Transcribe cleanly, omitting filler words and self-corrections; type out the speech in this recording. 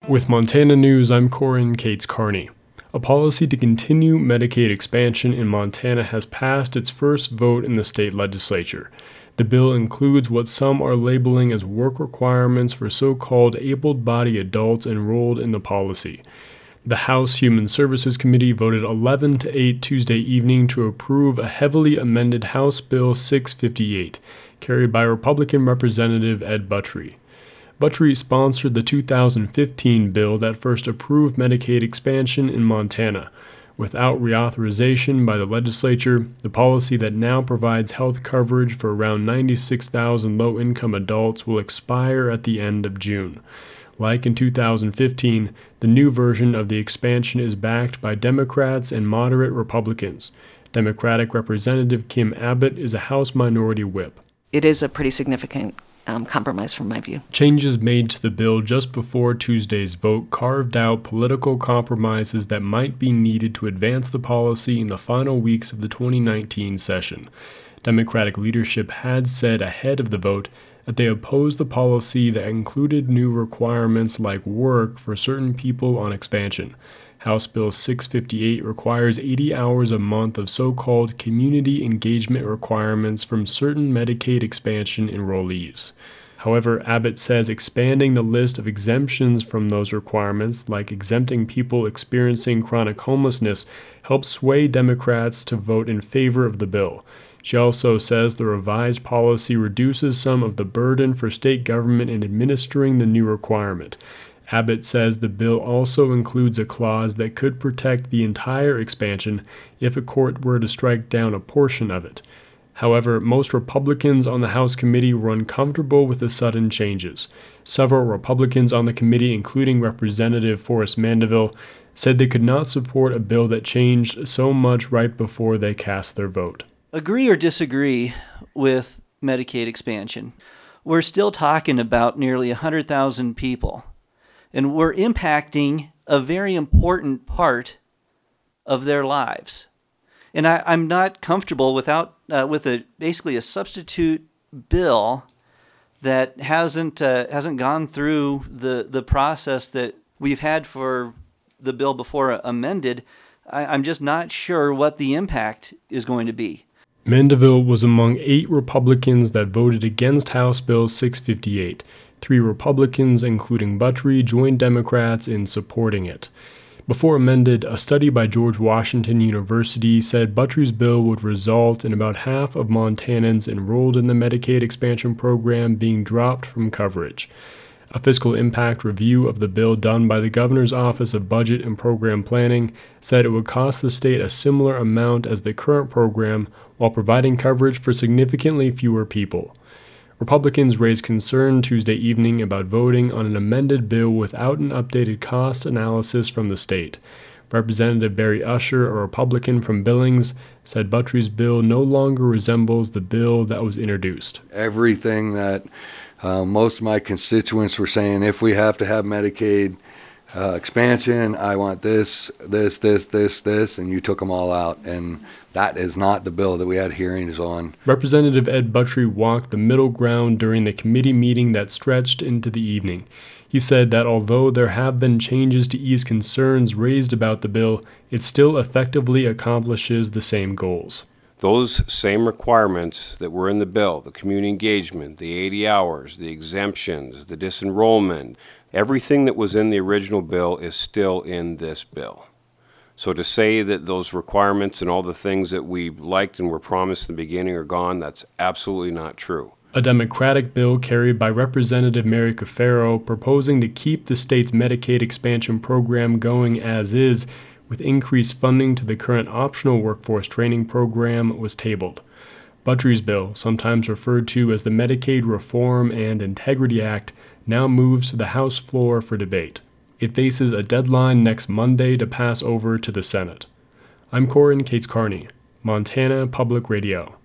With Montana News, I'm Corin Cates Carney. A policy to continue Medicaid expansion in Montana has passed its first vote in the state legislature. The bill includes what some are labeling as work requirements for so-called able-bodied adults enrolled in the policy. The House Human Services Committee voted 11 to 8 Tuesday evening to approve a heavily amended House Bill 658, carried by Republican Representative Ed Buttrey. Buttrey sponsored the 2015 bill that first approved Medicaid expansion in Montana. Without reauthorization by the legislature, the policy that now provides health coverage for around 96,000 low-income adults will expire at the end of June. Like in 2015, the new version of the expansion is backed by Democrats and moderate Republicans. Democratic Representative Kim Abbott is a House Minority Whip. It is a pretty significant compromise from my view. Changes made to the bill just before Tuesday's vote carved out political compromises that might be needed to advance the policy in the final weeks of the 2019 session. Democratic leadership had said ahead of the vote that they opposed the policy that included new requirements like work for certain people on expansion. House Bill 658 requires 80 hours a month of so-called community engagement requirements from certain Medicaid expansion enrollees. However, Abbott says expanding the list of exemptions from those requirements, like exempting people experiencing chronic homelessness, helps sway Democrats to vote in favor of the bill. She also says the revised policy reduces some of the burden for state government in administering the new requirement. Abbott says the bill also includes a clause that could protect the entire expansion if a court were to strike down a portion of it. However, most Republicans on the House committee were uncomfortable with the sudden changes. Several Republicans on the committee, including Representative Forrest Mandeville, said they could not support a bill that changed so much right before they cast their vote. Agree or disagree with Medicaid expansion, we're still talking about nearly 100,000 people. And we're impacting a very important part of their lives. And I'm not comfortable with basically a substitute bill that hasn't gone through the process that we've had for the bill before amended. I'm just not sure what the impact is going to be. Mandeville was among 8 Republicans that voted against House Bill 658. 3 Republicans, including Buttrey, joined Democrats in supporting it. Before amended, a study by George Washington University said Buttrey's bill would result in about half of Montanans enrolled in the Medicaid expansion program being dropped from coverage. A fiscal impact review of the bill done by the Governor's Office of Budget and Program Planning said it would cost the state a similar amount as the current program while providing coverage for significantly fewer people. Republicans raised concern Tuesday evening about voting on an amended bill without an updated cost analysis from the state. Representative Barry Usher, a Republican from Billings, said Buttrey's bill no longer resembles the bill that was introduced. Everything that most of my constituents were saying, if we have to have Medicaid expansion, I want this, and you took them all out. And that is not the bill that we had hearings on. Representative Ed Buttrey walked the middle ground during the committee meeting that stretched into the evening. He said that although there have been changes to ease concerns raised about the bill, it still effectively accomplishes the same goals. Those same requirements that were in the bill, the community engagement, the 80 hours, the exemptions, the disenrollment, everything that was in the original bill is still in this bill. So to say that those requirements and all the things that we liked and were promised in the beginning are gone, that's absolutely not true. A Democratic bill carried by Representative Mary Cafaro proposing to keep the state's Medicaid expansion program going as is, with increased funding to the current optional workforce training program, was tabled. Buttrey's bill, sometimes referred to as the Medicaid Reform and Integrity Act, now moves to the House floor for debate. It faces a deadline next Monday to pass over to the Senate. I'm Corin Cates Carney, Montana Public Radio.